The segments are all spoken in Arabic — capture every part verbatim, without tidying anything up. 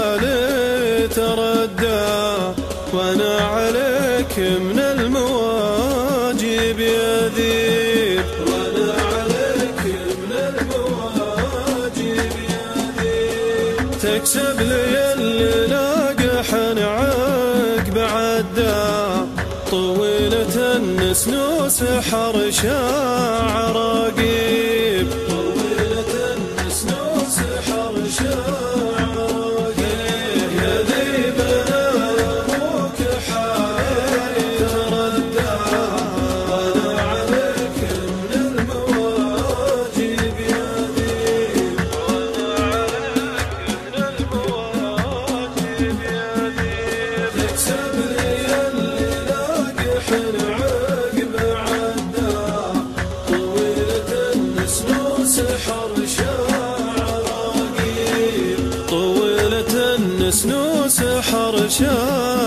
حالي تردى، وانا عليك من المواجب يذيب، وانا عليك من المواجب يذيب. تكسب لي اللي لاقح عقب عدا، طويلة النسنوس حرشا عراقيب، طويلة النسنوس حرشا عراقيب. يا ذيب انا ابوك حالي تردى، وانا عليك من المواجب يا ذيب، وانا عليك من المواجب يا ذيب. تكسب لي اللي لاقح عقب عدا، طويلة النسنوس حرشا عراقيب، طويلة النسنوس حرشا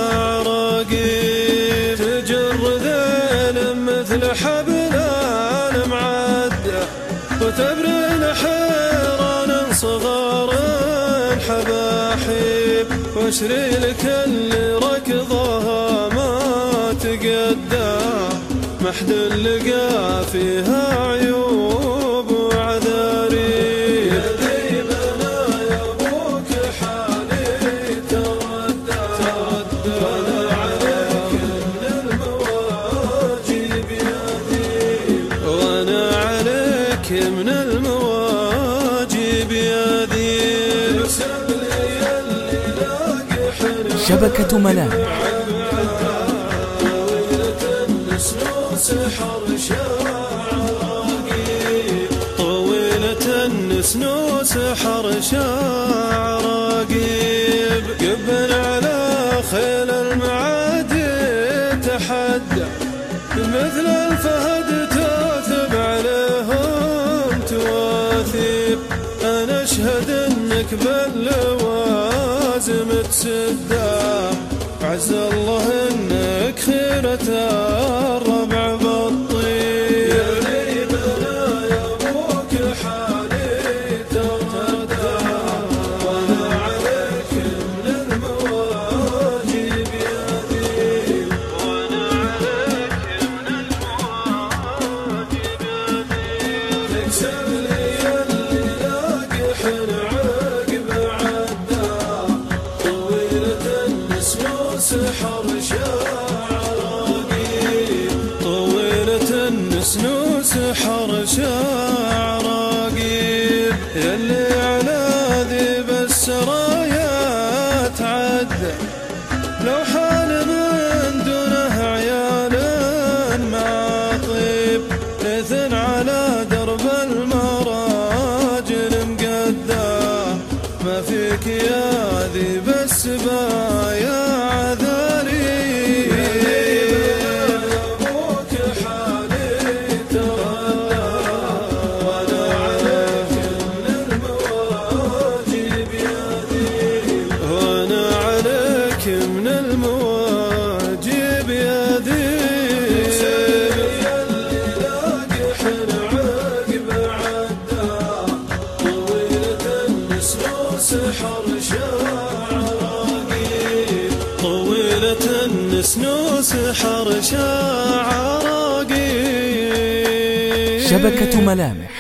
عراقيب. تجر ذيل مثل حبلان معدة، وتبرن حيران صغار حباحيب، واشري لك اللي ركضها ما تقدى، محد لقى فيها عيوب وعذاريب. يا ذيب انا يا ابوك حالي تردى، وانا عليك من المواجب يا ذيب، وانا عليك من المواجب يا ذيب. تكسب لي اللي لاقح شبكة ملامح. النسنوس حرشا عراقيب، طويلة النسنوس حرشا عراقيب. قبل على خيل المعادي تحدى، مثل الفهد تاثب عليهم تواثيب. انا اشهد انك باللوازم تسدى، عز الله انك خيرة الربع بالطيب. يا ذيب انا يا ابوك حالي تردى، وانا عليك من المواجب يا ذيب، وانا عليك من المواجب يا ذيب. تكسب لي اللي لاقح عقب عدا، طويلة النسنوس حرشا عراقيب، طويلة النسنوس حرشا عراقيب. يلي على ذيب السرايا تعدى، لو حال من دونه عيال ما طيب. ليثن على درب المراجل مقدى، ما فيك يا ذيب السبايا عذاري. يا ذيب ابوك حالي تردى، وانا عليك من المواجب يا ذيب، وانا عليك من المواجب يا ذيب. تكسب لي اللي لاقح عقب عدا، طويلة النسنوس حرشا عراقيب، طويلة النسنوس حرشا عراقيب. شبكة ملامح.